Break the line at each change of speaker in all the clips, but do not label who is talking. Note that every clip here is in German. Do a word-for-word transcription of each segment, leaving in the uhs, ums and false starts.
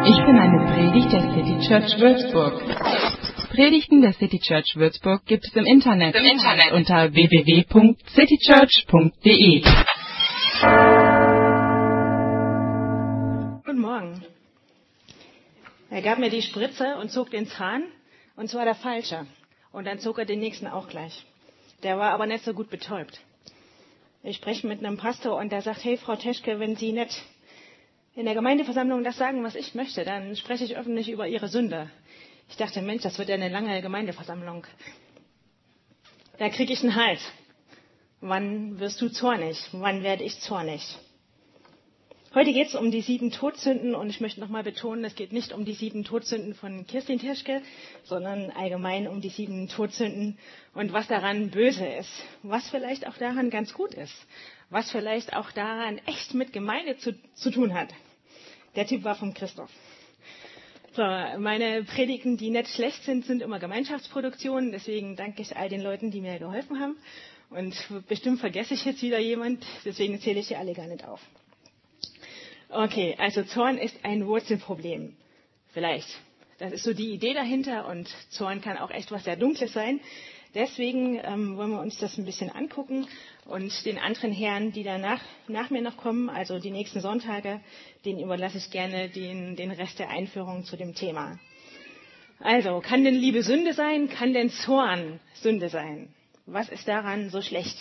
Ich bin eine Predigt der City Church Würzburg. Predigten der City Church Würzburg gibt es im Internet, Im Internet. unter w w w punkt citychurch punkt d e.
Guten Morgen. Er gab mir die Spritze und zog den Zahn, und zwar der falsche. Und dann zog er den nächsten auch gleich. Der war aber nicht so gut betäubt. Ich spreche mit einem Pastor und der sagt, hey Frau Teschke, wenn Sie nicht in der Gemeindeversammlung das sagen, was ich möchte, dann spreche ich öffentlich über Ihre Sünde. Ich dachte, Mensch, das wird ja eine lange Gemeindeversammlung. Da kriege ich einen Hals. Wann wirst du zornig? Wann werde ich zornig? Heute geht es um die sieben Todsünden und ich möchte nochmal betonen, es geht nicht um die sieben Todsünden von Kirstin Teschke, sondern allgemein um die sieben Todsünden und was daran böse ist. Was vielleicht auch daran ganz gut ist. Was vielleicht auch daran echt mit Gemeinde zu, zu tun hat. Der Typ war vom Christoph. So, meine Predigten, die nicht schlecht sind, sind immer Gemeinschaftsproduktionen. Deswegen danke ich all den Leuten, die mir geholfen haben. Und bestimmt vergesse ich jetzt wieder jemand, deswegen zähle ich hier alle gar nicht auf. Okay, also Zorn ist ein Wurzelproblem. Vielleicht. Das ist so die Idee dahinter und Zorn kann auch echt was sehr Dunkles sein. Deswegen ähm, wollen wir uns das ein bisschen angucken und den anderen Herren, die danach nach mir noch kommen, also die nächsten Sonntage, denen überlasse ich gerne den, den Rest der Einführung zu dem Thema. Also, kann denn Liebe Sünde sein? Kann denn Zorn Sünde sein? Was ist daran so schlecht?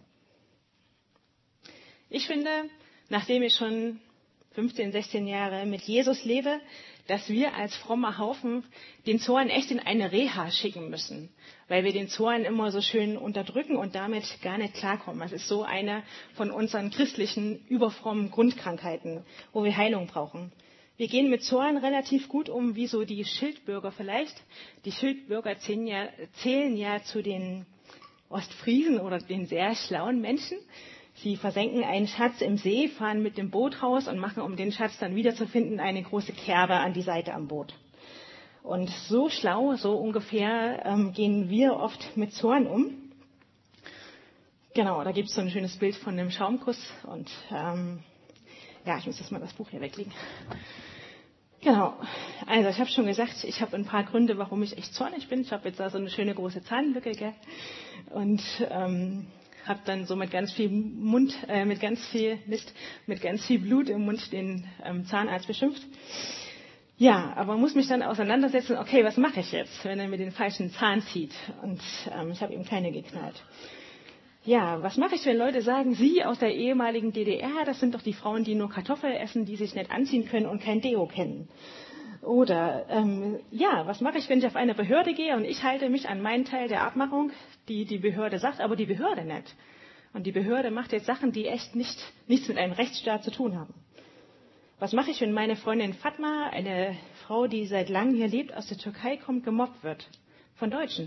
Ich finde, nachdem ich schon fünfzehn, sechzehn Jahre mit Jesus lebe, dass wir als frommer Haufen den Zorn echt in eine Reha schicken müssen, weil wir den Zorn immer so schön unterdrücken und damit gar nicht klarkommen. Das ist so eine von unseren christlichen, überfrommen Grundkrankheiten, wo wir Heilung brauchen. Wir gehen mit Zorn relativ gut um, wie so die Schildbürger vielleicht. Die Schildbürger zählen ja, zählen ja zu den Ostfriesen oder den sehr schlauen Menschen. Sie versenken einen Schatz im See, fahren mit dem Boot raus und machen, um den Schatz dann wiederzufinden, eine große Kerbe an die Seite am Boot. Und so schlau, so ungefähr, ähm, gehen wir oft mit Zorn um. Genau, da gibt es so ein schönes Bild von einem Schaumkuss. Und ähm, ja, ich muss jetzt mal das Buch hier weglegen. Genau, also ich habe schon gesagt, ich habe ein paar Gründe, warum ich echt zornig bin. Ich habe jetzt da so eine schöne große Zahnlücke, gell? Und ähm, habe dann so mit ganz viel Mund, äh, mit ganz viel Mist, mit ganz viel Blut im Mund den ähm, Zahnarzt beschimpft. Ja, aber muss mich dann auseinandersetzen, okay, was mache ich jetzt, wenn er mir den falschen Zahn zieht? Und ähm, ich habe ihm keine geknallt. Ja, was mache ich, wenn Leute sagen, Sie aus der ehemaligen D D R, das sind doch die Frauen, die nur Kartoffeln essen, die sich nicht anziehen können und kein Deo kennen? Oder, ähm, ja, was mache ich, wenn ich auf eine Behörde gehe und ich halte mich an meinen Teil der Abmachung, die die Behörde sagt, aber die Behörde nicht. Und die Behörde macht jetzt Sachen, die echt nicht, nichts mit einem Rechtsstaat zu tun haben. Was mache ich, wenn meine Freundin Fatma, eine Frau, die seit langem hier lebt, aus der Türkei kommt, gemobbt wird? Von Deutschen.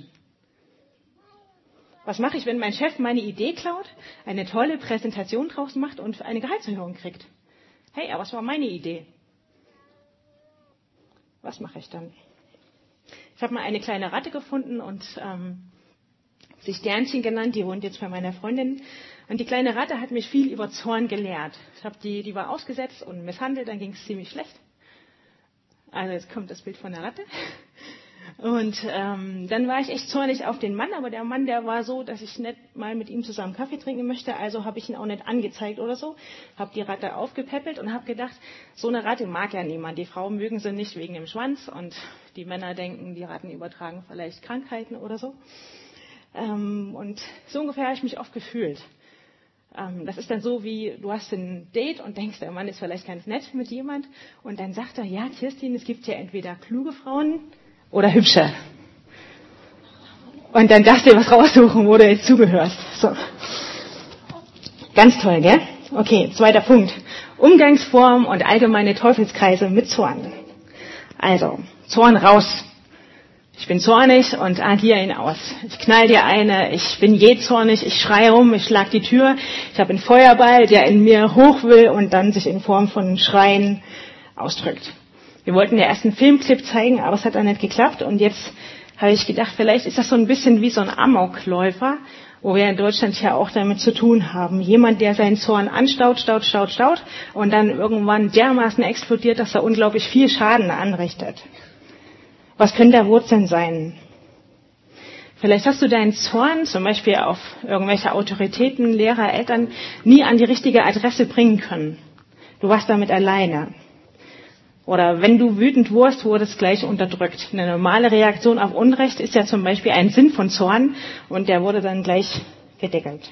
Was mache ich, wenn mein Chef meine Idee klaut, eine tolle Präsentation draus macht und eine Gehaltserhöhung kriegt? Hey, aber es war meine Idee. Was mache ich dann? Ich habe mal eine kleine Ratte gefunden und ähm, sie Sternchen genannt, die wohnt jetzt bei meiner Freundin. Und die kleine Ratte hat mich viel über Zorn gelehrt. Ich habe die, die war ausgesetzt und misshandelt, dann ging es ziemlich schlecht. Also jetzt kommt das Bild von der Ratte. Und ähm, dann war ich echt zornig auf den Mann, aber der Mann, der war so, dass ich nicht mal mit ihm zusammen Kaffee trinken möchte, also habe ich ihn auch nicht angezeigt oder so, habe die Ratte aufgepäppelt und habe gedacht, so eine Ratte mag ja niemand, die Frauen mögen sie nicht wegen dem Schwanz und die Männer denken, die Ratten übertragen vielleicht Krankheiten oder so. Ähm, und so ungefähr habe ich mich oft gefühlt. Ähm, das ist dann so wie, du hast ein Date und denkst, der Mann ist vielleicht ganz nett mit jemand und dann sagt er, ja Kirstin, es gibt ja entweder kluge Frauen oder hübsche. Und dann darfst du dir was raussuchen, wo du jetzt zugehörst. So. Ganz toll, gell? Okay, zweiter Punkt. Umgangsform und allgemeine Teufelskreise mit Zorn. Also, Zorn raus. Ich bin zornig und agiere ihn aus. Ich knall dir eine, ich bin je zornig, ich schreie rum, ich schlag die Tür. Ich habe einen Feuerball, der in mir hoch will und dann sich in Form von Schreien ausdrückt. Wir wollten ja erst einen Filmclip zeigen, aber es hat dann nicht geklappt. Und jetzt habe ich gedacht, vielleicht ist das so ein bisschen wie so ein Amokläufer, wo wir in Deutschland ja auch damit zu tun haben. Jemand, der seinen Zorn anstaut, staut, staut, staut und dann irgendwann dermaßen explodiert, dass er unglaublich viel Schaden anrichtet. Was können da Wurzeln sein? Vielleicht hast du deinen Zorn, zum Beispiel auf irgendwelche Autoritäten, Lehrer, Eltern, nie an die richtige Adresse bringen können. Du warst damit alleine. Oder wenn du wütend wurdest, wurde es gleich unterdrückt. Eine normale Reaktion auf Unrecht ist ja zum Beispiel ein Sinn von Zorn und der wurde dann gleich gedeckelt.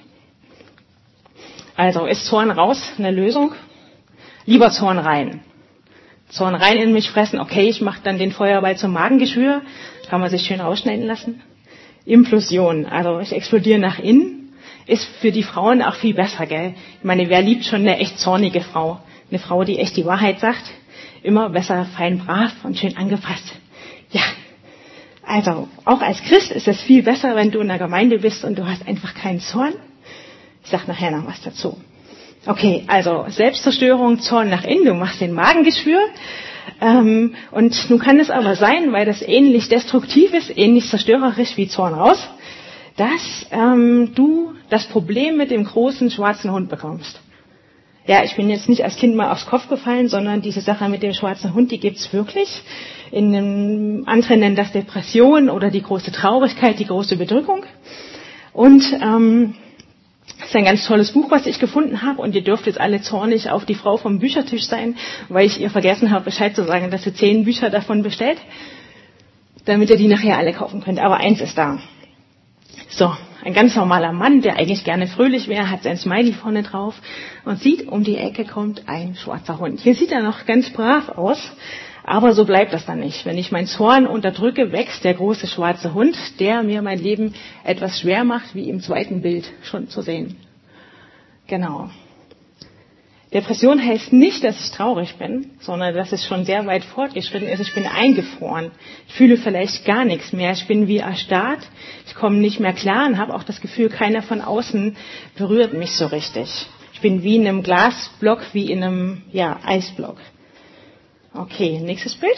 Also ist Zorn raus eine Lösung? Lieber Zorn rein. Zorn rein in mich fressen, okay, ich mache dann den Feuerball zum Magengeschwür, kann man sich schön rausschneiden lassen. Implosion, also ich explodiere nach innen, ist für die Frauen auch viel besser, gell? Ich meine, wer liebt schon eine echt zornige Frau? Eine Frau, die echt die Wahrheit sagt? Immer besser, fein, brav und schön angepasst. Ja, also auch als Christ ist es viel besser, wenn du in der Gemeinde bist und du hast einfach keinen Zorn. Ich sag nachher noch was dazu. Okay, also Selbstzerstörung, Zorn nach innen, du machst den Magengeschwür. Ähm, und nun kann es aber sein, weil das ähnlich destruktiv ist, ähnlich zerstörerisch wie Zorn raus, dass ähm, du das Problem mit dem großen schwarzen Hund bekommst. Ja, ich bin jetzt nicht als Kind mal aufs Kopf gefallen, sondern diese Sache mit dem schwarzen Hund, die gibt's wirklich. In einem, andere nennen das Depression oder die große Traurigkeit, die große Bedrückung. Und ähm, das ist ein ganz tolles Buch, was ich gefunden habe. Und ihr dürft jetzt alle zornig auf die Frau vom Büchertisch sein, weil ich ihr vergessen habe, Bescheid zu sagen, dass sie zehn Bücher davon bestellt, damit ihr die nachher alle kaufen könnt. Aber eins ist da. So, ein ganz normaler Mann, der eigentlich gerne fröhlich wäre, hat sein Smiley vorne drauf und sieht, um die Ecke kommt ein schwarzer Hund. Hier sieht er noch ganz brav aus, aber so bleibt das dann nicht. Wenn ich meinen Zorn unterdrücke, wächst der große schwarze Hund, der mir mein Leben etwas schwer macht, wie im zweiten Bild schon zu sehen. Genau. Depression heißt nicht, dass ich traurig bin, sondern dass es schon sehr weit fortgeschritten ist. Ich bin eingefroren. Ich fühle vielleicht gar nichts mehr. Ich bin wie erstarrt. Ich komme nicht mehr klar und habe auch das Gefühl, keiner von außen berührt mich so richtig. Ich bin wie in einem Glasblock, wie in einem ja, Eisblock. Okay, nächstes Bild.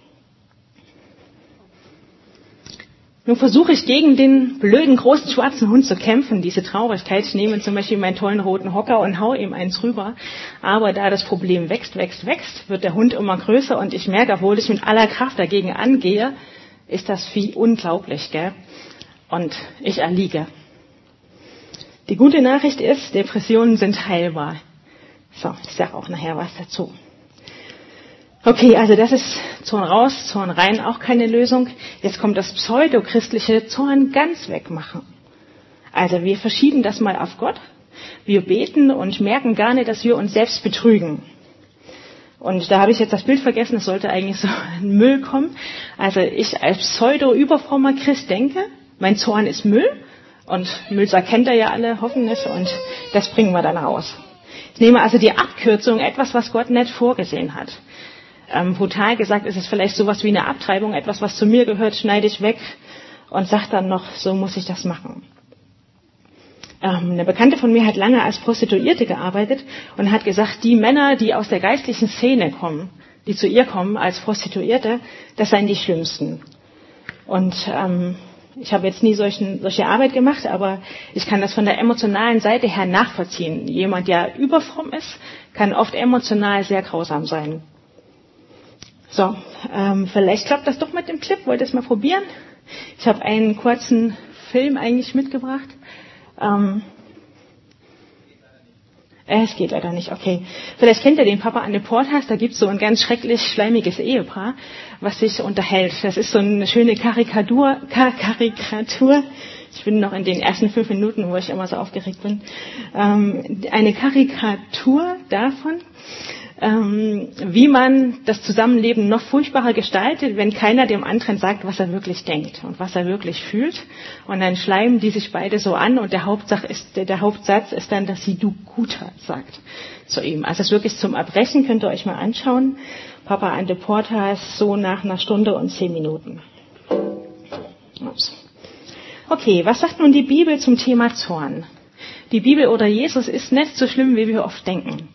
Nun versuche ich gegen den blöden großen schwarzen Hund zu kämpfen, diese Traurigkeit. Ich nehme zum Beispiel meinen tollen roten Hocker und hau ihm eins rüber. Aber da das Problem wächst, wächst, wächst, wird der Hund immer größer und ich merke, obwohl ich mit aller Kraft dagegen angehe, ist das Vieh unglaublich, gell? Und ich erliege. Die gute Nachricht ist, Depressionen sind heilbar. So, ich sage auch nachher was dazu. Okay, also das ist Zorn raus, Zorn rein, auch keine Lösung. Jetzt kommt das pseudochristliche Zorn ganz wegmachen. Also wir verschieben das mal auf Gott. Wir beten und merken gar nicht, dass wir uns selbst betrügen. Und da habe ich jetzt das Bild vergessen, es sollte eigentlich so ein Müll kommen. Also ich als pseudo-überfrommer Christ denke, mein Zorn ist Müll. Und Müllsack kennt ihr ja alle, hoffen es, und das bringen wir dann raus. Ich nehme also die Abkürzung, etwas, was Gott nicht vorgesehen hat. Ähm, brutal gesagt ist es vielleicht sowas wie eine Abtreibung, etwas, was zu mir gehört, schneide ich weg und sage dann noch, so muss ich das machen. Ähm, eine Bekannte von mir hat lange als Prostituierte gearbeitet und hat gesagt, die Männer, die aus der geistlichen Szene kommen, die zu ihr kommen als Prostituierte, das seien die Schlimmsten. Und ähm, ich habe jetzt nie solchen, solche Arbeit gemacht, aber ich kann das von der emotionalen Seite her nachvollziehen. Jemand, der überfromm ist, kann oft emotional sehr grausam sein. So, ähm, vielleicht klappt das doch mit dem Clip. Wollt ihr es mal probieren? Ich habe einen kurzen Film eigentlich mitgebracht. Ähm, äh, es geht leider nicht, okay. Vielleicht kennt ihr den Papa an the Porthouse. Da gibt's so ein ganz schrecklich schleimiges Ehepaar, was sich unterhält. Das ist so eine schöne Karikatur. Kar- Karikatur. Ich bin noch in den ersten fünf Minuten, wo ich immer so aufgeregt bin. Ähm, eine Karikatur davon, Ähm, wie man das Zusammenleben noch furchtbarer gestaltet, wenn keiner dem anderen sagt, was er wirklich denkt und was er wirklich fühlt. Und dann schleimen die sich beide so an und der Hauptsatz ist, der Hauptsatz ist dann, dass sie du Guter sagt zu ihm. Also es ist wirklich zum Erbrechen, könnt ihr euch mal anschauen. Papa an the Porthouse, so nach einer Stunde und zehn Minuten. Ups. Okay, was sagt nun die Bibel zum Thema Zorn? Die Bibel oder Jesus ist nicht so schlimm, wie wir oft denken.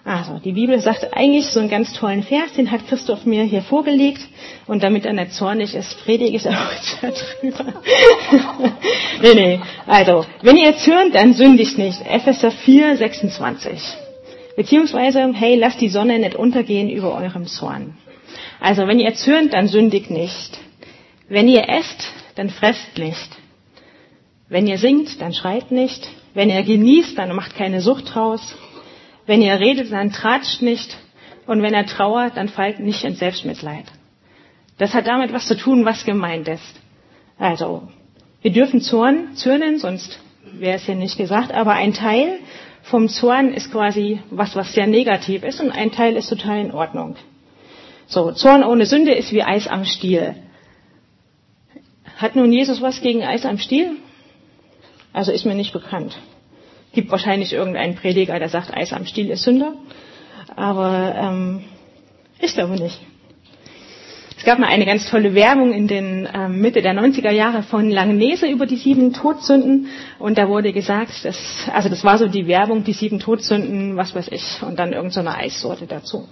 Also, die Bibel sagt eigentlich so einen ganz tollen Vers, den hat Christoph mir hier vorgelegt. Und damit er nicht zornig ist, predige ich auch jetzt darüber. nee, nee. Also, wenn ihr zürnt, dann sündigt nicht. Epheser vier, sechsundzwanzig. Beziehungsweise, hey, lasst die Sonne nicht untergehen über eurem Zorn. Also, wenn ihr zürnt, dann sündigt nicht. Wenn ihr esst, dann fresst nicht. Wenn ihr singt, dann schreit nicht. Wenn ihr genießt, dann macht keine Sucht draus. Wenn ihr redet, dann tratscht nicht. Und wenn ihr trauert, dann fallt nicht ins Selbstmitleid. Das hat damit was zu tun, was gemeint ist. Also, wir dürfen Zorn, zürnen, sonst wäre es hier nicht gesagt. Aber ein Teil vom Zorn ist quasi was, was sehr negativ ist. Und ein Teil ist total in Ordnung. So, Zorn ohne Sünde ist wie Eis am Stiel. Hat nun Jesus was gegen Eis am Stiel? Also ist mir nicht bekannt. Gibt wahrscheinlich irgendeinen Prediger, der sagt, Eis am Stiel ist Sünde. Aber ähm, ich glaube nicht. Es gab mal eine ganz tolle Werbung in den ähm, Mitte der neunziger Jahre von Langnese über die sieben Todsünden. Und da wurde gesagt, dass, also das war so die Werbung, die sieben Todsünden, was weiß ich, und dann irgend so eine Eissorte dazu.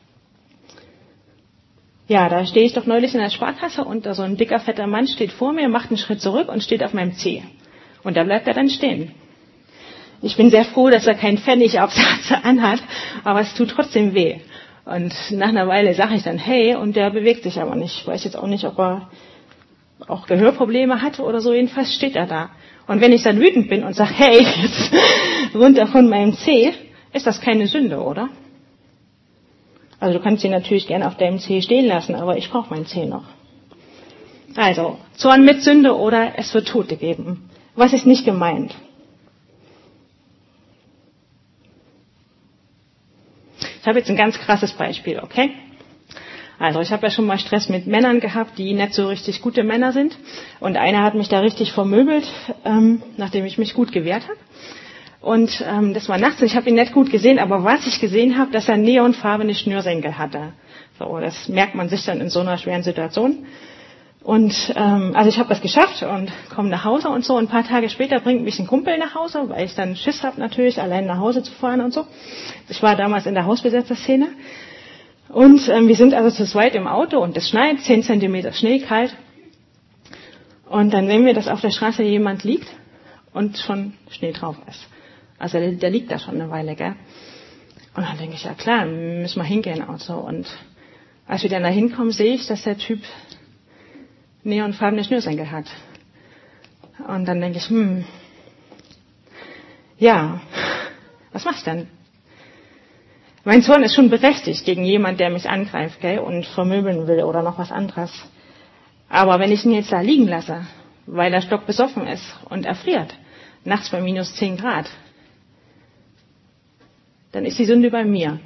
Ja, da stehe ich doch neulich in der Sparkasse und da so ein dicker, fetter Mann steht vor mir, macht einen Schritt zurück und steht auf meinem Zeh. Und da bleibt er dann stehen. Ich bin sehr froh, dass er keinen Pfennigaufsatz anhat, aber es tut trotzdem weh. Und nach einer Weile sage ich dann, hey, und der bewegt sich aber nicht. Ich weiß jetzt auch nicht, ob er auch Gehörprobleme hat oder so, jedenfalls steht er da. Und wenn ich dann wütend bin und sage, hey, jetzt runter von meinem Zeh, ist das keine Sünde, oder? Also du kannst ihn natürlich gerne auf deinem Zeh stehen lassen, aber ich brauche meinen Zeh noch. Also, Zorn mit Sünde oder es wird Tote geben. Was ist nicht gemeint? Ich habe jetzt ein ganz krasses Beispiel, okay? Also ich habe ja schon mal Stress mit Männern gehabt, die nicht so richtig gute Männer sind. Und einer hat mich da richtig vermöbelt, ähm, nachdem ich mich gut gewehrt habe. Und ähm, das war nachts und ich habe ihn nicht gut gesehen, aber was ich gesehen habe, dass er neonfarbene Schnürsenkel hatte. So, das merkt man sich dann in so einer schweren Situation. Und ähm, also ich habe das geschafft und komme nach Hause und so. Und ein paar Tage später bringt mich ein Kumpel nach Hause, weil ich dann Schiss habe natürlich, allein nach Hause zu fahren und so. Ich war damals in der Hausbesetzerszene. Und ähm, wir sind also zu zweit im Auto und es schneit, zehn Zentimeter Schnee, kalt. Und dann sehen wir, dass auf der Straße jemand liegt und schon Schnee drauf ist. Also der, der liegt da schon eine Weile, gell? Und dann denke ich, ja klar, müssen wir hingehen und so. Und als wir dann da hinkommen, sehe ich, dass der Typ neonfarbene Schnürsenkel hat. Und dann denke ich, hm, ja, was mach ich dann? Mein Zorn ist schon berechtigt gegen jemand, der mich angreift, gell, und vermöbeln will oder noch was anderes. Aber wenn ich ihn jetzt da liegen lasse, weil er stockbesoffen ist und erfriert, nachts bei minus zehn Grad, dann ist die Sünde bei mir.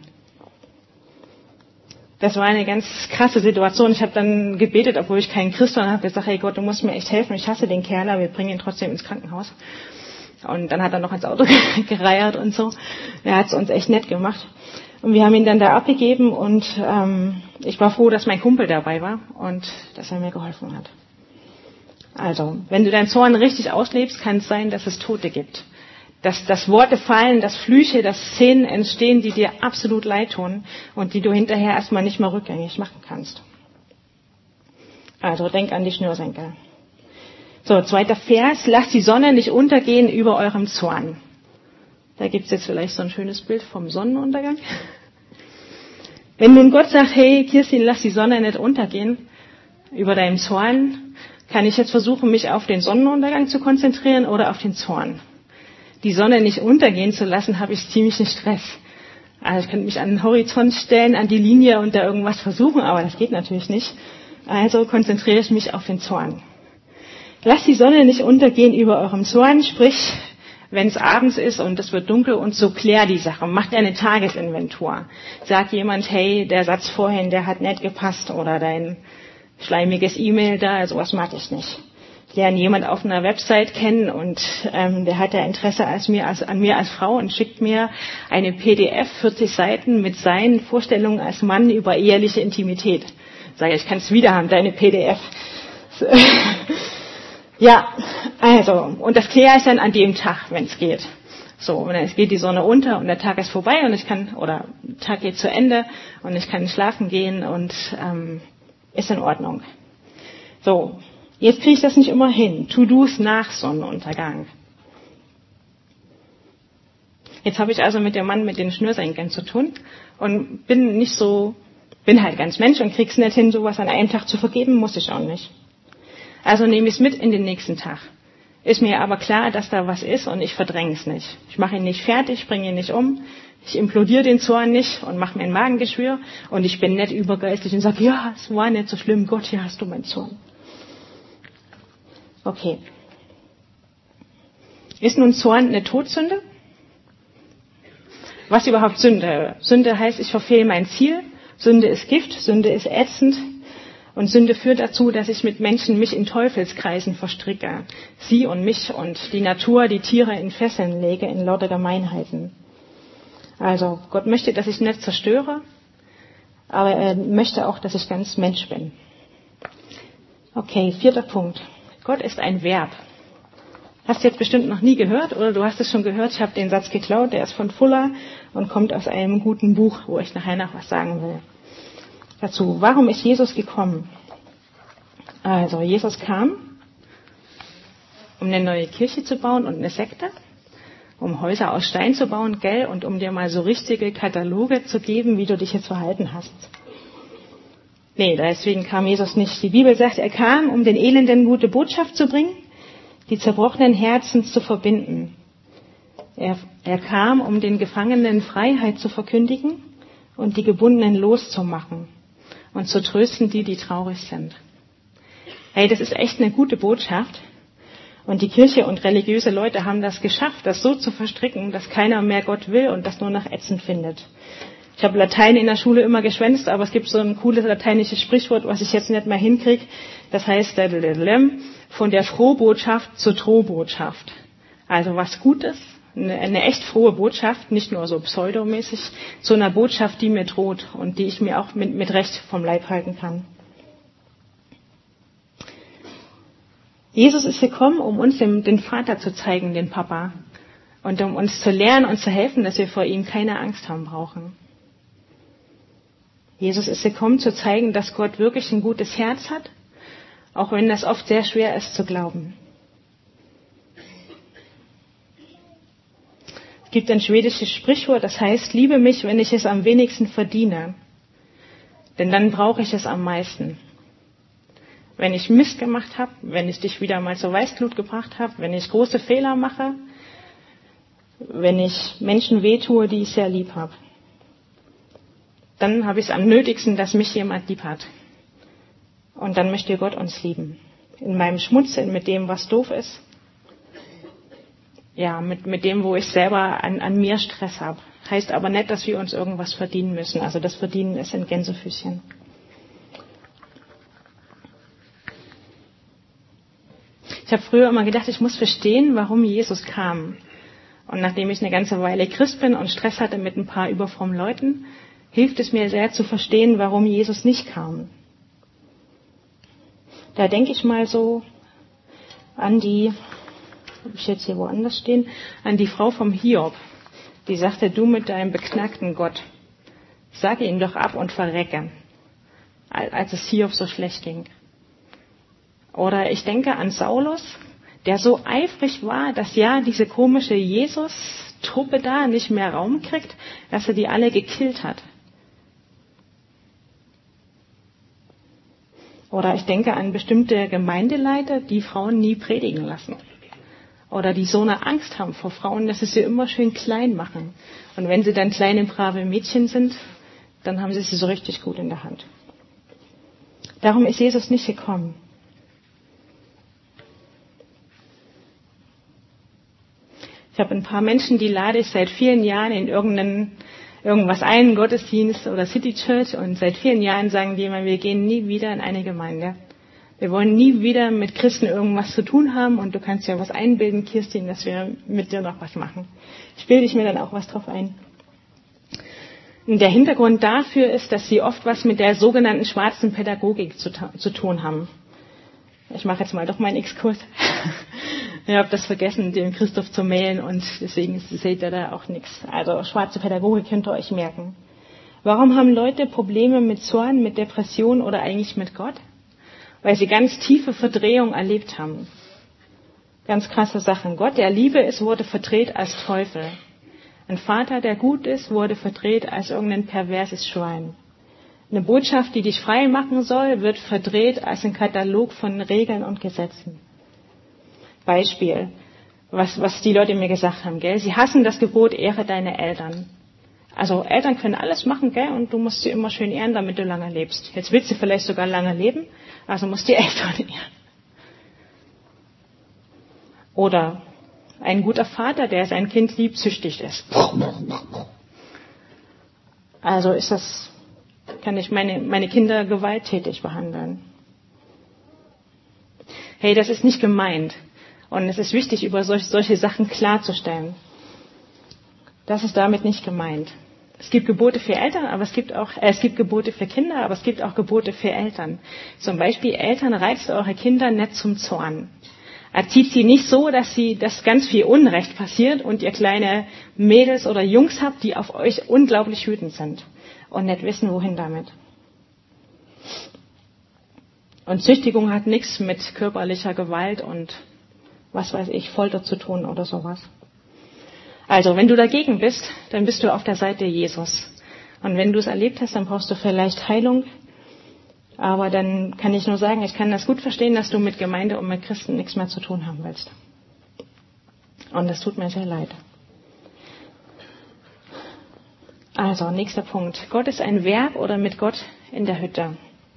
Das war eine ganz krasse Situation. Ich habe dann gebetet, obwohl ich kein Christ war, und habe gesagt, hey Gott, du musst mir echt helfen. Ich hasse den Kerl, aber wir bringen ihn trotzdem ins Krankenhaus. Und dann hat er noch ins Auto gereiert und so. Er hat es uns echt nett gemacht. Und wir haben ihn dann da abgegeben und ähm, ich war froh, dass mein Kumpel dabei war und dass er mir geholfen hat. Also, wenn du deinen Zorn richtig auslebst, kann es sein, dass es Tote gibt. Dass, dass Worte fallen, dass Flüche, dass Szenen entstehen, die dir absolut leid tun und die du hinterher erstmal nicht mehr rückgängig machen kannst. Also denk an die Schnürsenkel. So, zweiter Vers, lasst die Sonne nicht untergehen über eurem Zorn. Da gibt's jetzt vielleicht so ein schönes Bild vom Sonnenuntergang. Wenn nun Gott sagt, hey Kirstin, lass die Sonne nicht untergehen über deinem Zorn, kann ich jetzt versuchen, mich auf den Sonnenuntergang zu konzentrieren oder auf den Zorn. Die Sonne nicht untergehen zu lassen, habe ich ziemlichen Stress. Also ich könnte mich an den Horizont stellen, an die Linie und da irgendwas versuchen, aber das geht natürlich nicht. Also konzentriere ich mich auf den Zorn. Lasst die Sonne nicht untergehen über eurem Zorn, sprich, wenn es abends ist und es wird dunkel und so, klär die Sache. Macht eine Tagesinventur. Sagt jemand, hey, der Satz vorhin, der hat nicht gepasst oder dein schleimiges E-Mail da, sowas mag ich nicht. Lernen jemand auf einer Website kennen und ähm, der hat ja Interesse als mir, als, an mir als Frau und schickt mir eine P D F, vierzig Seiten mit seinen Vorstellungen als Mann über eheliche Intimität. Sage ich, ich kann es wieder haben, deine P D F. Ja, also, und das kläre ich dann an dem Tag, wenn es geht. So, und dann geht die Sonne unter und der Tag ist vorbei und ich kann, oder der Tag geht zu Ende und ich kann schlafen gehen und ähm, ist in Ordnung. So, jetzt kriege ich das nicht immer hin. To-Dos nach Sonnenuntergang. Jetzt habe ich also mit dem Mann mit den Schnürsenkeln zu tun und bin nicht so, bin halt ganz Mensch und krieg's nicht hin, sowas an einem Tag zu vergeben, muss ich auch nicht. Also nehme ich es mit in den nächsten Tag. Ist mir aber klar, dass da was ist und ich verdränge es nicht. Ich mache ihn nicht fertig, bringe ihn nicht um, ich implodiere den Zorn nicht und mache mir ein Magengeschwür und ich bin nicht übergeistig und sage, ja, es war nicht so schlimm, Gott, hier hast du meinen Zorn. Okay. Ist nun Zorn eine Todsünde? Was überhaupt Sünde? Sünde heißt, ich verfehle mein Ziel. Sünde ist Gift, Sünde ist ätzend. Und Sünde führt dazu, dass ich mit Menschen mich in Teufelskreisen verstricke. Sie und mich und die Natur, die Tiere in Fesseln lege, in lauter Gemeinheiten. Also Gott möchte, dass ich nicht zerstöre, aber er möchte auch, dass ich ganz Mensch bin. Okay, vierter Punkt. Gott ist ein Verb. Hast du jetzt bestimmt noch nie gehört oder du hast es schon gehört, ich habe den Satz geklaut, der ist von Fuller und kommt aus einem guten Buch, wo ich nachher noch was sagen will. Dazu, warum ist Jesus gekommen? Also, Jesus kam, um eine neue Kirche zu bauen und eine Sekte, um Häuser aus Stein zu bauen, gell, und um dir mal so richtige Kataloge zu geben, wie du dich jetzt verhalten hast. Nee, deswegen kam Jesus nicht. Die Bibel sagt, er kam, um den Elenden gute Botschaft zu bringen, die zerbrochenen Herzen zu verbinden. Er, er kam, um den Gefangenen Freiheit zu verkündigen und die Gebundenen loszumachen und zu trösten die, die traurig sind. Hey, das ist echt eine gute Botschaft. Und die Kirche und religiöse Leute haben das geschafft, das so zu verstricken, dass keiner mehr Gott will und das nur noch ätzend findet. Ich habe Latein in der Schule immer geschwänzt, aber es gibt so ein cooles lateinisches Sprichwort, was ich jetzt nicht mehr hinkriege. Das heißt, von der Frohbotschaft zur Drohbotschaft. Also was Gutes, eine, eine echt frohe Botschaft, nicht nur so pseudomäßig, zu einer Botschaft, die mir droht und die ich mir auch mit, mit Recht vom Leib halten kann. Jesus ist gekommen, um uns den, den Vater zu zeigen, den Papa. Und um uns zu lernen und zu helfen, dass wir vor ihm keine Angst haben brauchen. Jesus ist gekommen, zu zeigen, dass Gott wirklich ein gutes Herz hat, auch wenn das oft sehr schwer ist zu glauben. Es gibt ein schwedisches Sprichwort, das heißt, liebe mich, wenn ich es am wenigsten verdiene, denn dann brauche ich es am meisten. Wenn ich Mist gemacht habe, wenn ich dich wieder mal zur Weißglut gebracht habe, wenn ich große Fehler mache, wenn ich Menschen wehtue, die ich sehr lieb habe, dann habe ich es am nötigsten, dass mich jemand lieb hat. Und dann möchte Gott uns lieben. In meinem Schmutz, mit dem, was doof ist. Ja, mit, mit dem, wo ich selber an, an mir Stress habe. Heißt aber nicht, dass wir uns irgendwas verdienen müssen. Also das Verdienen ist in Gänsefüßchen. Ich habe früher immer gedacht, ich muss verstehen, warum Jesus kam. Und nachdem ich eine ganze Weile Christ bin und Stress hatte mit ein paar überfrommen Leuten, hilft es mir sehr zu verstehen, warum Jesus nicht kam. Da denke ich mal so an die, habe ich jetzt hier woanders stehen, an die Frau vom Hiob. Die sagte, du mit deinem beknackten Gott, sag ihn doch ab und verrecke, als es Hiob so schlecht ging. Oder ich denke an Saulus, der so eifrig war, dass ja diese komische Jesus-Truppe da nicht mehr Raum kriegt, dass er die alle gekillt hat. Oder ich denke an bestimmte Gemeindeleiter, die Frauen nie predigen lassen. Oder die so eine Angst haben vor Frauen, dass sie sie immer schön klein machen. Und wenn sie dann kleine, brave Mädchen sind, dann haben sie sie so richtig gut in der Hand. Darum ist Jesus nicht gekommen. Ich habe ein paar Menschen, die lade ich seit vielen Jahren in irgendeinen, irgendwas ein, Gottesdienst oder City Church, und seit vielen Jahren sagen die immer, wir gehen nie wieder in eine Gemeinde. Wir wollen nie wieder mit Christen irgendwas zu tun haben und du kannst ja was einbilden, Kirstin, dass wir mit dir noch was machen. Ich bilde ich mir dann auch was drauf ein. Und der Hintergrund dafür ist, dass sie oft was mit der sogenannten schwarzen Pädagogik zu, zu tun haben. Ich mache jetzt mal doch meinen Exkurs. Ich habe das vergessen, den Christoph zu mailen und deswegen seht ihr da auch nichts. Also schwarze Pädagogik könnt ihr euch merken. Warum haben Leute Probleme mit Zorn, mit Depression oder eigentlich mit Gott? Weil sie ganz tiefe Verdrehung erlebt haben. Ganz krasse Sachen. Gott, der Liebe ist, wurde verdreht als Teufel. Ein Vater, der gut ist, wurde verdreht als irgendein perverses Schwein. Eine Botschaft, die dich frei machen soll, wird verdreht als ein Katalog von Regeln und Gesetzen. Beispiel, was, was die Leute mir gesagt haben, gell? Sie hassen das Gebot, ehre deine Eltern. Also Eltern können alles machen, gell? Und du musst sie immer schön ehren, damit du lange lebst. Jetzt willst du vielleicht sogar lange leben, also musst du die Eltern ehren. Oder ein guter Vater, der sein Kind liebt, süchtig ist. Also ist das, kann ich meine, meine Kinder gewalttätig behandeln. Hey, das ist nicht gemeint. Und es ist wichtig, über solche, solche Sachen klarzustellen. Das ist damit nicht gemeint. Es gibt Gebote für Eltern, aber es gibt auch, äh, es gibt Gebote für Kinder, aber es gibt auch Gebote für Eltern. Zum Beispiel, Eltern, reizt eure Kinder nicht zum Zorn. Erzieht sie nicht so, dass sie, dass ganz viel Unrecht passiert und ihr kleine Mädels oder Jungs habt, die auf euch unglaublich wütend sind und nicht wissen, wohin damit. Und Züchtigung hat nichts mit körperlicher Gewalt und was weiß ich, Folter zu tun oder sowas. Also, wenn du dagegen bist, dann bist du auf der Seite Jesus. Und wenn du es erlebt hast, dann brauchst du vielleicht Heilung. Aber dann kann ich nur sagen, ich kann das gut verstehen, dass du mit Gemeinde und mit Christen nichts mehr zu tun haben willst. Und das tut mir sehr leid. Also, nächster Punkt. Gott ist ein Verb oder mit Gott in der Hütte.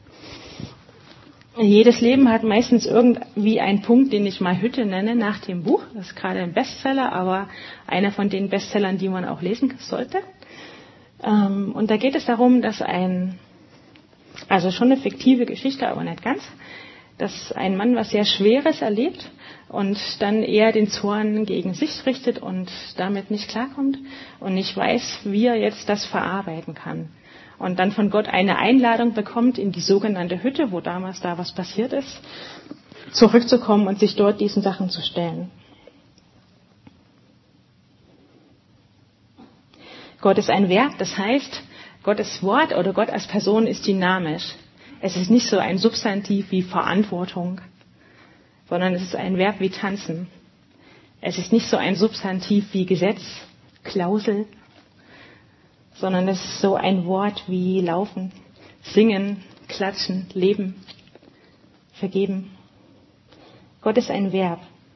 Jedes Leben hat meistens irgendwie einen Punkt, den ich mal Hütte nenne, nach dem Buch. Das ist gerade ein Bestseller, aber einer von den Bestsellern, die man auch lesen sollte. Und da geht es darum, dass ein, also schon eine fiktive Geschichte, aber nicht ganz, dass ein Mann was sehr Schweres erlebt und dann eher den Zorn gegen sich richtet und damit nicht klarkommt und nicht weiß, wie er jetzt das verarbeiten kann. Und dann von Gott eine Einladung bekommt, in die sogenannte Hütte, wo damals da was passiert ist, zurückzukommen und sich dort diesen Sachen zu stellen. Gott ist ein Verb, das heißt, Gottes Wort oder Gott als Person ist dynamisch. Es ist nicht so ein Substantiv wie Verantwortung, sondern es ist ein Verb wie tanzen. Es ist nicht so ein Substantiv wie Gesetz, Klausel, sondern es ist so ein Wort wie laufen, singen, klatschen, leben, vergeben. Gott ist ein Verb.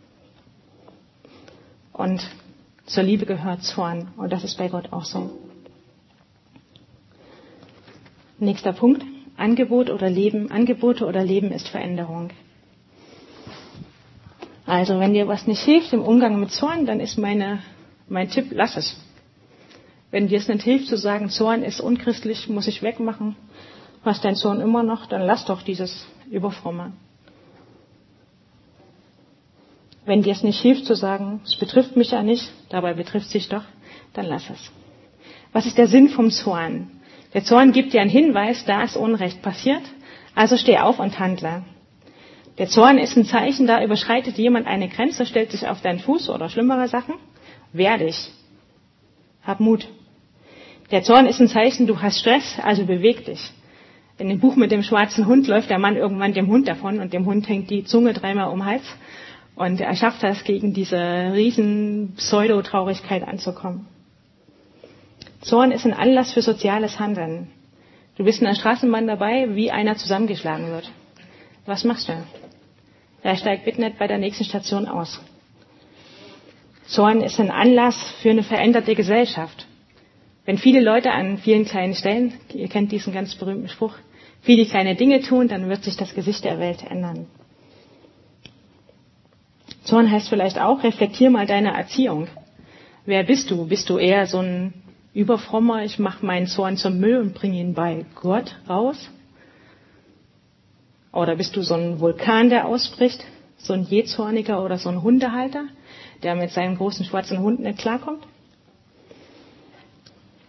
Und zur Liebe gehört Zorn. Und das ist bei Gott auch so. Nächster Punkt. Angebot oder Leben. Angebote oder Leben ist Veränderung. Also, wenn dir was nicht hilft im Umgang mit Zorn, dann ist meine, mein Tipp, lass es. Wenn dir es nicht hilft zu sagen, Zorn ist unchristlich, muss ich wegmachen, hast dein Zorn immer noch, dann lass doch dieses Überfromme. Wenn dir es nicht hilft zu sagen, es betrifft mich ja nicht, dabei betrifft es sich doch, dann lass es. Was ist der Sinn vom Zorn? Der Zorn gibt dir einen Hinweis, da ist Unrecht passiert, also steh auf und handle. Der Zorn ist ein Zeichen, da überschreitet jemand eine Grenze, stellt sich auf deinen Fuß oder schlimmere Sachen, wehr dich. Hab Mut. Der Zorn ist ein Zeichen, du hast Stress, also beweg dich. In dem Buch mit dem schwarzen Hund läuft der Mann irgendwann dem Hund davon und dem Hund hängt die Zunge dreimal um den Hals und er schafft das, gegen diese riesen Pseudo-Traurigkeit anzukommen. Zorn ist ein Anlass für soziales Handeln. Du bist in der Straßenbahn dabei, wie einer zusammengeschlagen wird. Was machst du? Er steigt bitte nicht bei der nächsten Station aus. Zorn ist ein Anlass für eine veränderte Gesellschaft. Wenn viele Leute an vielen kleinen Stellen, ihr kennt diesen ganz berühmten Spruch, viele kleine Dinge tun, dann wird sich das Gesicht der Welt ändern. Zorn heißt vielleicht auch, reflektier mal deine Erziehung. Wer bist du? Bist du eher so ein Überfrommer, ich mache meinen Zorn zum Müll und bringe ihn bei Gott raus? Oder bist du so ein Vulkan, der ausbricht? So ein Jähzorniger oder so ein Hundehalter, der mit seinem großen schwarzen Hund nicht klarkommt?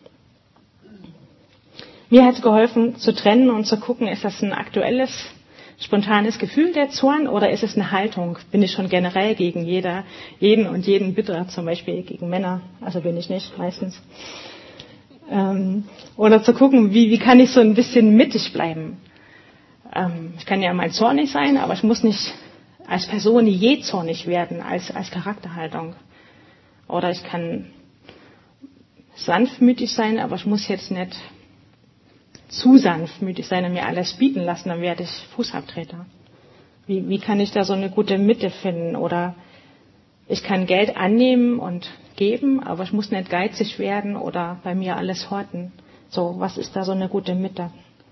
Mir hat es geholfen zu trennen und zu gucken, ist das ein aktuelles spontanes Gefühl, der Zorn, oder ist es eine Haltung? Bin ich schon generell gegen jeder, jeden und jeden bitter, zum Beispiel gegen Männer? Also bin ich nicht, meistens. Ähm, oder zu gucken, wie, wie kann ich so ein bisschen mittig bleiben? Ähm, ich kann ja mal zornig sein, aber ich muss nicht als Person je zornig werden, als, als Charakterhaltung. Oder ich kann sanftmütig sein, aber ich muss jetzt nicht zu sanftmütig sein und mir alles bieten lassen, dann werde ich Fußabtreter. Wie, wie kann ich da so eine gute Mitte finden? Oder ich kann Geld annehmen und geben, aber ich muss nicht geizig werden oder bei mir alles horten. So, was ist da so eine gute Mitte?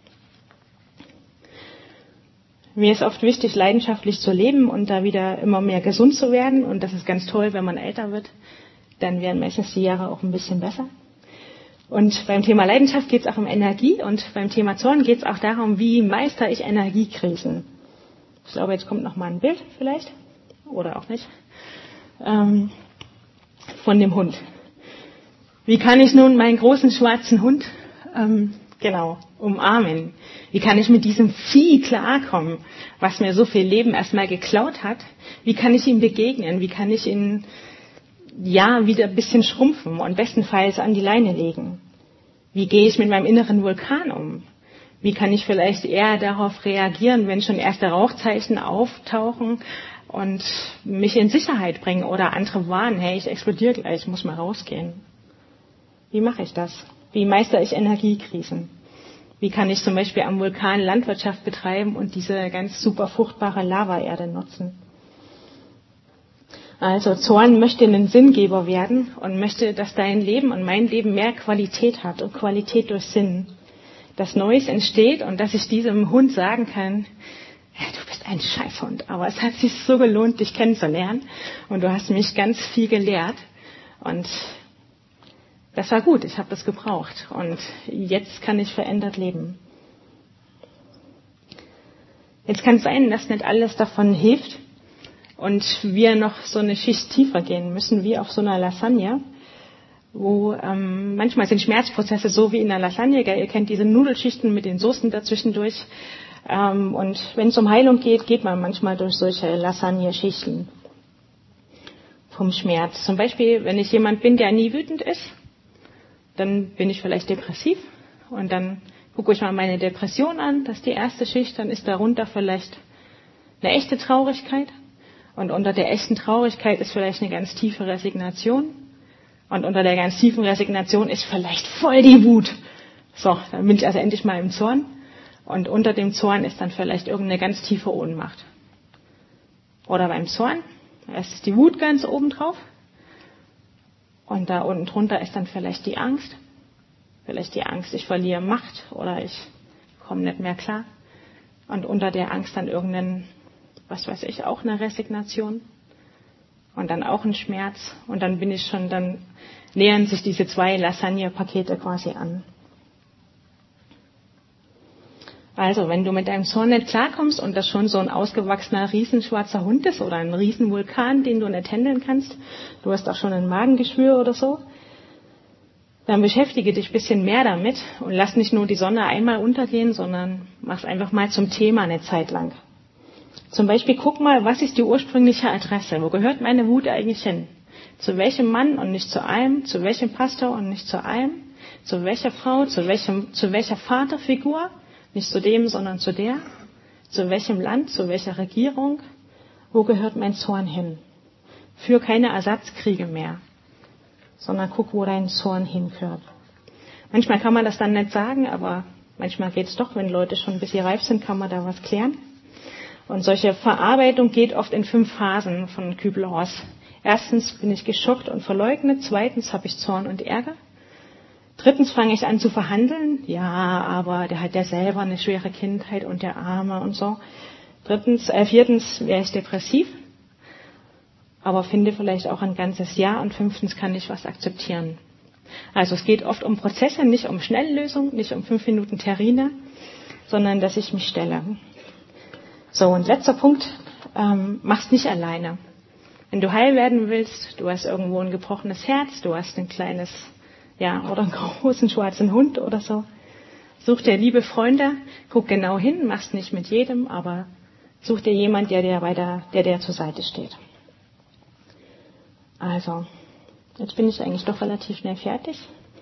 Mir ist oft wichtig, leidenschaftlich zu leben und da wieder immer mehr gesund zu werden. Und das ist ganz toll, wenn man älter wird. Dann werden meistens die Jahre auch ein bisschen besser. Und beim Thema Leidenschaft geht es auch um Energie. Und beim Thema Zorn geht es auch darum, wie meister ich Energiekrisen. Ich glaube, jetzt kommt noch mal ein Bild vielleicht. Oder auch nicht. Ähm, von dem Hund. Wie kann ich nun meinen großen schwarzen Hund ähm, genau umarmen? Wie kann ich mit diesem Vieh klarkommen, was mir so viel Leben erstmal geklaut hat? Wie kann ich ihm begegnen? Wie kann ich ihn ja wieder ein bisschen schrumpfen und bestenfalls an die Leine legen? Wie gehe ich mit meinem inneren Vulkan um? Wie kann ich vielleicht eher darauf reagieren, wenn schon erste Rauchzeichen auftauchen und mich in Sicherheit bringen oder andere warnen, hey, ich explodiere gleich, ich muss mal rausgehen? Wie mache ich das? Wie meistere ich Energiekrisen? Wie kann ich zum Beispiel am Vulkan Landwirtschaft betreiben und diese ganz super fruchtbare Lavaerde nutzen? Also Zorn möchte ein Sinngeber werden und möchte, dass dein Leben und mein Leben mehr Qualität hat und Qualität durch Sinn. Dass Neues entsteht und dass ich diesem Hund sagen kann, ja, du bist ein Scheißhund, aber es hat sich so gelohnt, dich kennenzulernen und du hast mich ganz viel gelehrt und das war gut, ich habe das gebraucht und jetzt kann ich verändert leben. Jetzt kann es sein, dass nicht alles davon hilft und wir noch so eine Schicht tiefer gehen müssen, wie auf so einer Lasagne, wo ähm, manchmal sind Schmerzprozesse so wie in der Lasagne, gell? Ihr kennt diese Nudelschichten mit den Soßen dazwischendurch ähm, und wenn es um Heilung geht, geht man manchmal durch solche Lasagne-Schichten vom Schmerz. Zum Beispiel, wenn ich jemand bin, der nie wütend ist, dann bin ich vielleicht depressiv und dann gucke ich mal meine Depression an, das ist die erste Schicht, dann ist darunter vielleicht eine echte Traurigkeit und unter der echten Traurigkeit ist vielleicht eine ganz tiefe Resignation und unter der ganz tiefen Resignation ist vielleicht voll die Wut. So, dann bin ich also endlich mal im Zorn und unter dem Zorn ist dann vielleicht irgendeine ganz tiefe Ohnmacht. Oder beim Zorn, erst ist die Wut ganz oben drauf. Und da unten drunter ist dann vielleicht die Angst. Vielleicht die Angst, ich verliere Macht oder ich komme nicht mehr klar. Und unter der Angst dann irgendein, was weiß ich, auch eine Resignation. Und dann auch ein Schmerz. Und dann bin ich schon, dann nähern sich diese zwei Lasagne-Pakete quasi an. Also, wenn du mit deinem Zorn nicht klarkommst und das schon so ein ausgewachsener, riesenschwarzer Hund ist oder ein Riesenvulkan, den du nicht handeln kannst, du hast auch schon ein Magengeschwür oder so, dann beschäftige dich ein bisschen mehr damit und lass nicht nur die Sonne einmal untergehen, sondern mach es einfach mal zum Thema eine Zeit lang. Zum Beispiel guck mal, was ist die ursprüngliche Adresse? Wo gehört meine Wut eigentlich hin? Zu welchem Mann und nicht zu einem? Zu welchem Pastor und nicht zu einem? Zu welcher Frau? Zu welchem, zu welcher Vaterfigur? Nicht zu dem, sondern zu der. Zu welchem Land, zu welcher Regierung? Wo gehört mein Zorn hin? Führ keine Ersatzkriege mehr, sondern guck, wo dein Zorn hinführt. Manchmal kann man das dann nicht sagen, aber manchmal geht es doch, wenn Leute schon ein bisschen reif sind, kann man da was klären. Und solche Verarbeitung geht oft in fünf Phasen von Kübler-Ross. Erstens bin ich geschockt und verleugnet. Zweitens habe ich Zorn und Ärger. Drittens fange ich an zu verhandeln. Ja, aber der hat ja selber eine schwere Kindheit und der Arme und so. Drittens, äh, viertens wäre ich depressiv, aber finde vielleicht auch ein ganzes Jahr. Und fünftens kann ich was akzeptieren. Also es geht oft um Prozesse, nicht um Schnelllösung, nicht um fünf Minuten Terrine, sondern dass ich mich stelle. So, und letzter Punkt, ähm, mach's nicht alleine. Wenn du heil werden willst, du hast irgendwo ein gebrochenes Herz, du hast ein kleines, ja, oder einen großen schwarzen Hund oder so, Such dir liebe Freunde, guck genau hin, mach's nicht mit jedem, aber such dir jemand, der dir weiter, der dir zur Seite steht. Also, jetzt bin ich eigentlich doch relativ schnell fertig.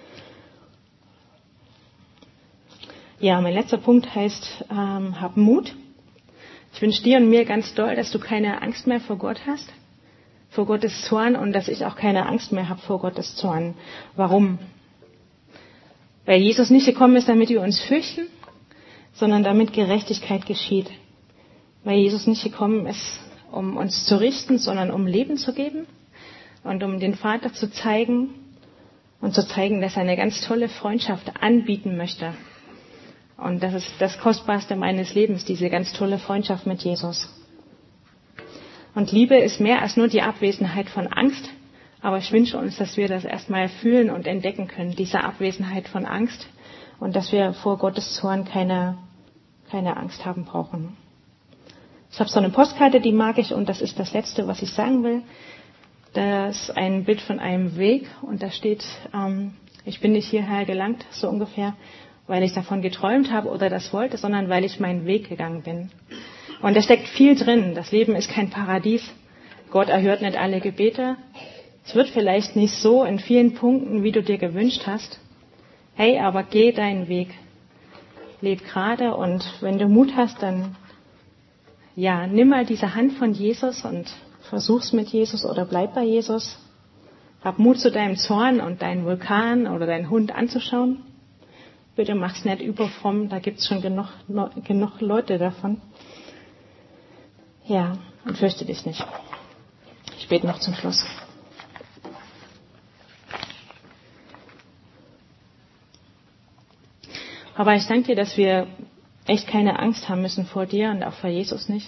Ja, mein letzter Punkt heißt, ähm, hab Mut. Ich wünsche dir und mir ganz doll, dass du keine Angst mehr vor Gott hast, vor Gottes Zorn, und dass ich auch keine Angst mehr habe vor Gottes Zorn. Warum? Weil Jesus nicht gekommen ist, damit wir uns fürchten, sondern damit Gerechtigkeit geschieht. Weil Jesus nicht gekommen ist, um uns zu richten, sondern um Leben zu geben und um den Vater zu zeigen und zu zeigen, dass er eine ganz tolle Freundschaft anbieten möchte. Und das ist das Kostbarste meines Lebens, diese ganz tolle Freundschaft mit Jesus. Und Liebe ist mehr als nur die Abwesenheit von Angst. Aber ich wünsche uns, dass wir das erstmal fühlen und entdecken können, diese Abwesenheit von Angst. Und dass wir vor Gottes Zorn keine, keine Angst haben brauchen. Ich habe so eine Postkarte, die mag ich. Und das ist das Letzte, was ich sagen will. Das ist ein Bild von einem Weg. Und da steht, ähm, ich bin nicht hierher gelangt, so ungefähr, weil ich davon geträumt habe oder das wollte, sondern weil ich meinen Weg gegangen bin. Und da steckt viel drin. Das Leben ist kein Paradies. Gott erhört nicht alle Gebete. Es wird vielleicht nicht so in vielen Punkten, wie du dir gewünscht hast. Hey, aber geh deinen Weg. Leb gerade, und wenn du Mut hast, dann ja, nimm mal diese Hand von Jesus und versuch's mit Jesus oder bleib bei Jesus. Hab Mut, zu deinem Zorn und deinen Vulkan oder deinen Hund anzuschauen. Bitte mach's nicht überfromm, da gibt's schon genug, genug Leute davon. Ja, und fürchte dich nicht. Ich bete noch zum Schluss. Aber ich danke dir, dass wir echt keine Angst haben müssen vor dir und auch vor Jesus nicht.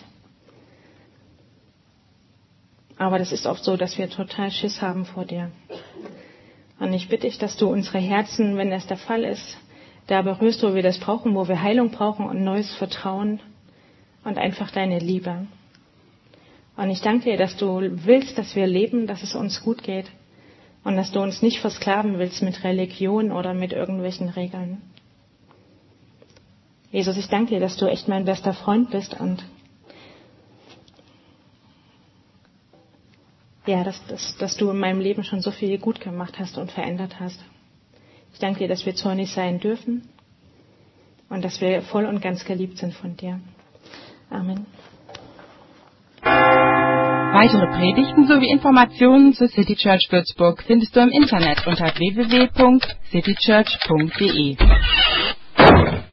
Aber das ist oft so, dass wir total Schiss haben vor dir. Und ich bitte dich, dass du unsere Herzen, wenn das der Fall ist, da berührst, wo wir das brauchen, wo wir Heilung brauchen und neues Vertrauen und einfach deine Liebe. Und ich danke dir, dass du willst, dass wir leben, dass es uns gut geht und dass du uns nicht versklaven willst mit Religion oder mit irgendwelchen Regeln. Jesus, ich danke dir, dass du echt mein bester Freund bist und ja, dass, dass, dass du in meinem Leben schon so viel gut gemacht hast und verändert hast. Ich danke dir, dass wir zornig sein dürfen und dass wir voll und ganz geliebt sind von dir. Amen.
Weitere Predigten sowie Informationen zur City Church Würzburg findest du im Internet unter w w w punkt city church punkt d e.